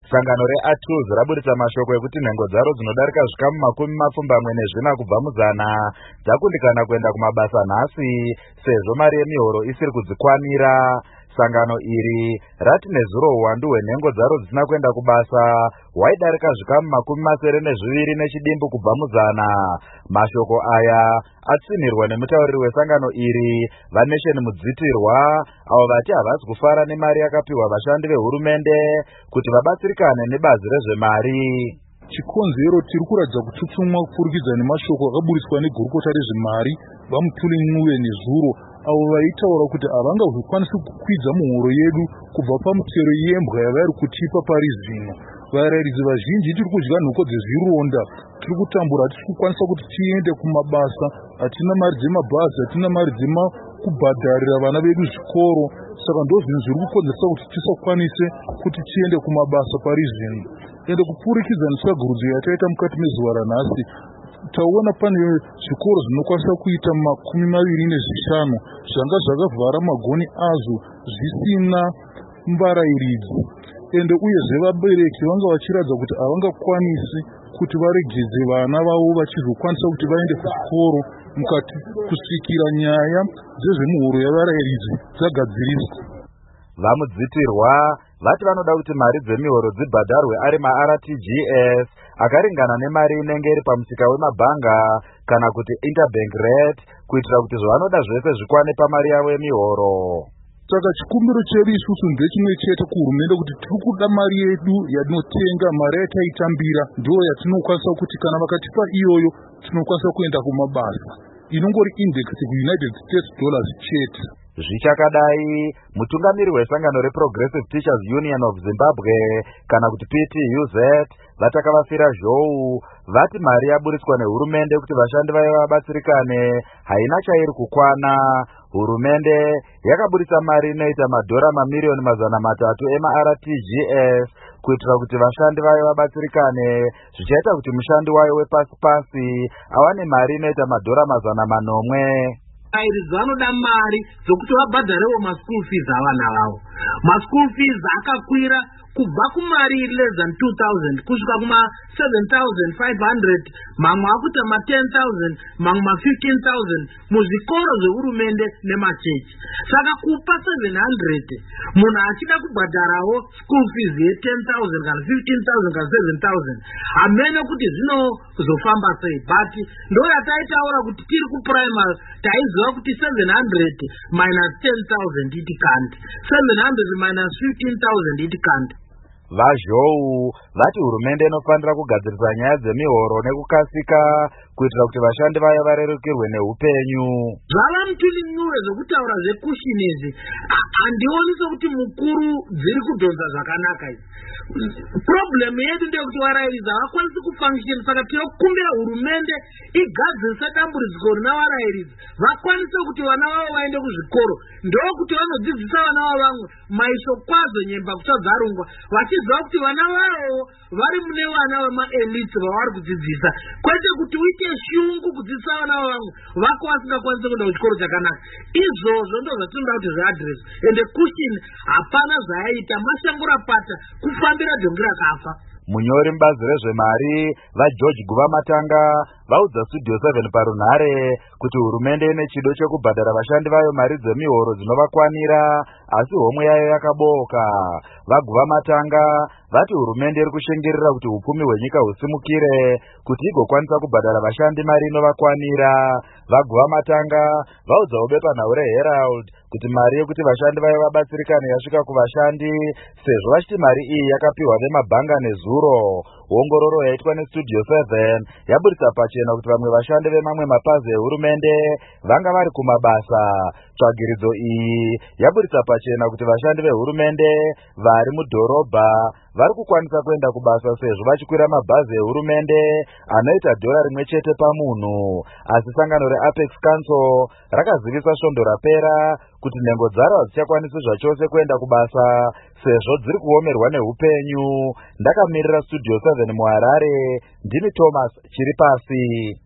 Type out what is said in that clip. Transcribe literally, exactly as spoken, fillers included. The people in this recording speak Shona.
Sangano reATUZ raburitsa mashoko ekuti nhengo dzaro dzinodarika zvikamu makumi mapfumbamwe nezvina kubva muzana dzakundikana kuenda kumabasa nhasi sezvo mari yemihoro isiri kudzikwanira. Sangano iri rati nezuro uwandu hwenhengo dzaro dzisina kuenda kubasa hwaidarika zvikamu makumi masere nezviviri nechidimbu kubva muzana. Mashoko aya atsinirwa nemutauriri wesangano iri Vanation Mudzitirwa, avo vati havasi kufara nemari yakapiwa vashandi vehurumende kuti vabatsirikane nebazi rezvemari. Chikonzero tiri kuratidza kutsutsumwa kupfurikidza nemashoko akaburiswa negurukota rezvemari vaMutuli Ncube nezuro, avo vaitaura kuti havangazokwanisi kukwidza muhoro yedu kubva pamutero yembwa yavari kutipa pari zvino. Varairidzi vazhinji tiri kudya nhoko dzezvironda, tiri kutambura, hatisi kukwanisa kuti tiende kumabasa, hatina mari dzemabhazi, hatina mari dzekubhadharira vana vedu zvikoro. Saka ndozvinhu zviri kukonzeresa kuti tisakwanise kuti tiende kumabasa pari zvino. Ende kupfurikidza nesagurudzo yataita mukati mezuva ranhasi, taona pane zvikoro zvinokwanisa kuita makumi maviri nezvishanu zvanga zvakavhara magoni azvo zvisina mbarairidzi. Ende uyezve vabereki vanga vachiratidza kuti havangakwanisi kuti varegedze vana vavo vachizokwanisa kuti vaende kuchikoro mukati kusvikira nyaya dzezvemuhoro yavarairidzi dzagadziriswa. VaMudzitirwa vati vanoda kuti mari dzemihoro dzibhadharwe ari maR T G S akaringana nemari inenge iri pamusika wemabhanga kana kuti interbank rate, kuitira kuti zvavanoda zvese zvikwane pamari yavo yemihoro. Saka chikumbiro chedu isusu ndechimwe chete kuhurumende kuti tiri kuda mari yedu yatinotenga, mari yataitambira ndo yatinokwanisa kuti kana vakatipa iyoyo tinokwanisa kuenda kumabasa, inongori index kuUnited States dollars chete. Zvichakadai, mutungamiri wesangano reProgressive Teachers Union of Zimbabwe kana kuti P T U Z vatakavafira zhou vati mari yaburiswa nehurumende kuti vashandi vayo vabatsirikane haina chairi kukwana. Hurumende yakaburitsa mari inoita madhora mamiliyoni mazana matatu emaR T G S kuitira kuti vashandi vayo vabatsirikane, zvichaita kuti mushandi wayo wepasi pasi awane mari inoita madhora mazana manomwe. Varairidzi vanoda mari dzokuti vabhadharewo maschool fees avana vavo. Maschool fees akakwira kubva kumari less than two thousand kusvika kuma seven thousand five hundred, mamwe akuita ma ten thousand, mamwe ma fifteen thousand muzvikoro zvehurumende nemachechi. Saka kupa seven hundred munhu achida kubhadharawo school fees ye ten thousand kana fifteen thousand kana seven thousand hamene kuti zvinozofamba sei. But ndo yataitaura kuti tiri kuprimary taiziva kuti seven hundred minus ten thousand it can't, seven hundred minus fifteen thousand it can't. Vazhou vati hurumende inofanira kugadzirisa nyaya dzemihoro nekukasika kuitira kuti vashandi vayo varerukirwe neupenyu. Zvava Mutuli Ncube zvekutaura zvekushini izvi handioni sokuti mukuru dziri kudhonza zvakanaka izvi. Problem yedu ndeyekuti varairidzi havakwanisi kufunction, saka tinokumbira hurumende igadzirisa dambudziko rina varairidzi vakwanise kuti vana vavo vaende kuzvikoro, ndokuti vanodzidzisa vana vavo vamwe maisho kwazo nyemba kuchadzarungwa vachiziva kuti vana vavo vari mune vana vemaelite vavari kudzidzisa, kwete kuti uite shungu kudzidzisa vana vavo vamwe vako vasingakwanisi kuenda kuchikoro chakanaka. Izvozvo ndo zvatinoda kuti zviadresi. Ende kushini hapana zvayaita, mashangura pata kufambira dhongi rakafa. Munyori mubazi rezvemari vaGeorge Guva Matanga vaudza Studio seven parunhare kuti hurumende ine chido chekubhadhara vashandi vayo mari dzemihoro dzinovakwanira, asi homwe yayo yakaboka. VaGuva Matanga vati hurumende iri kushingira kuti upfumi hwenyika husimukire kuti igokwanisa kubhadhara vashandi mari inovakwanira. VaGuva Matanga vaudzawo bepanhau reHerald kuti mari yekuti vashandi vayo vabatsirikane yasvika kuvashandi, sezvo vachiti mari iyi yakapiwa vemabhanga nezuro. Ongororo yaitwa neStudio seven yaburitsa pachena kuti vamwe vashandi vemamwe mapazi ehurumende vanga vari kumabasa. Tsvagiridzo iyi yaburitsa pachena kuti vashandi vehurumende vari mudhorobha vari kukwanisa kuenda kubasa sezvo vachikwira mabhazi ehurumende anoita dhora rimwe chete pamunhu. Asi sangano reApex Council rakazivisa svondo rapera kuti nhengo dzaro hadzichakwanisi zvachose kuenda kubasa sezvo dziri kuomerwa neupenyu. Ndakamirira Studio seven muHarare, ndini Thomas Chiripasi.